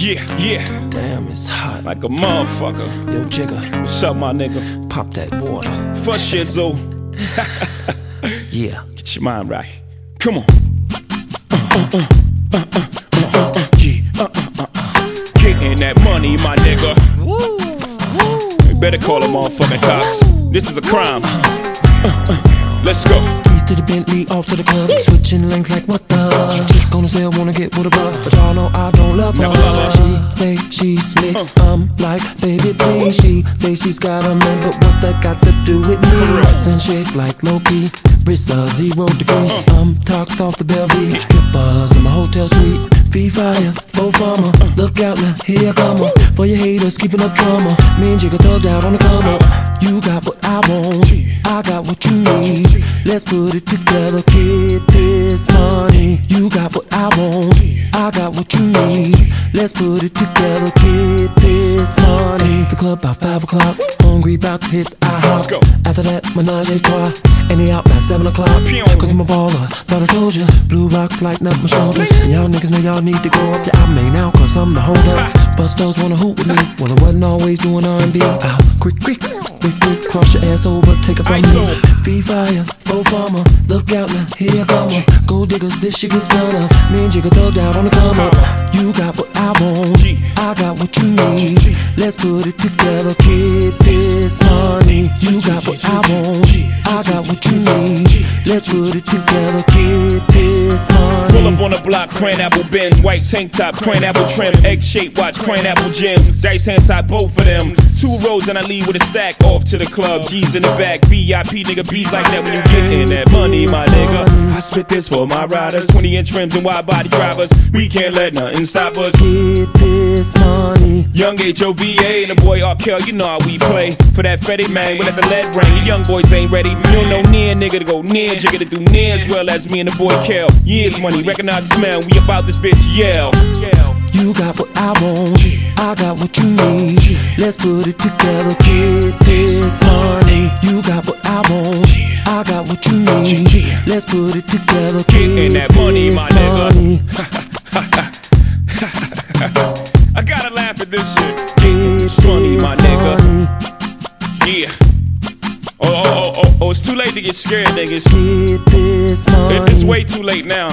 Yeah. Damn, it's hot. Like a motherfucker. Yo, Jigga. What's up, my nigga? Pop that water. For shizzle. Yeah. Get your mind right. Come on. Getting that money, my nigga. You better call the motherfucking cops. This is a crime. Let's go. East to the Bentley, off to the club. Switching lanes like what the? Chick on the sale, wanna get with a bug. But y'all know I don't love her. Never love her. She say she's mixed. I'm like, baby, please. She say she's got a man, but what's that got to do with me? Send shades like Loki. Wrist 0 degrees. I'm toxed off the Bellevue. Strippers in my hotel suite. Fee fire, faux farmer. Look out now, here I come. For your haters, keeping up drama. Me and Jigga thugged out on the come up. You got what I want, I got what you need. Let's put it together, get this money. You got what I want, I got what you need. Let's put it together, get this money. At the club about 5 o'clock, hungry about to hit the Let's go. IHOP. After that, menage a trois, and he out by 7 o'clock. Cause I'm a baller, thought I told ya. Blue rocks lighting up my shoulders. And y'all niggas know y'all need to go up the I main out, cause I'm the holder. Bustos wanna hoop with me, well I wasn't always doing R&B. Quick, cross your ass over, take it from me. Fee fire, faux farmer, look out now, here I come. Gold diggers, this shit gets done up. Me and Jigga thugged out on the come up. You got what I want, I got what you need. Let's put it together, get this money. You got what I want, I got what you need. Let's put it together, get this money. Pull up on the block, cran apple bins, white tank top, cran apple trim, egg shaped watch, cran apple gems, dice hand side both of them. 2 rows and I leave with a stack, off to the club, G's in the back, VIP nigga, B's like that when you gettin' that money, my nigga. I spit this for my riders, 20-inch rims and wide body drivers. We can't let nothing stop us. Get this money. Young HOVA and the boy R-Kel, you know how we play. For that Fetty man, we let the lead rain. You young boys ain't ready. You don't know near nigga to go near, Jigga to do near as well as me and the boy Kel. Years money, recognize the smell. We about this bitch, yell. You got what I want, I got what you need. Let's put it together, get this money. You got what I want, I got what you need. Let's put it together, Getting that money, my nigga. I gotta laugh at this shit. Getting this money, my nigga. Yeah. Oh, it's too late to get scared, niggas. Get this money. It's way too late now.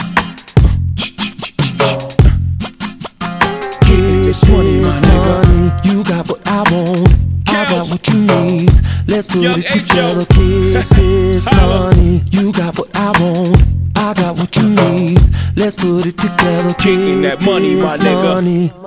This money, my nigga. You got what I want, I got what you need. Let's put Young it together, get this money. You got what I want, I got what you need. Let's put it together, Getting that money, my nigga. money.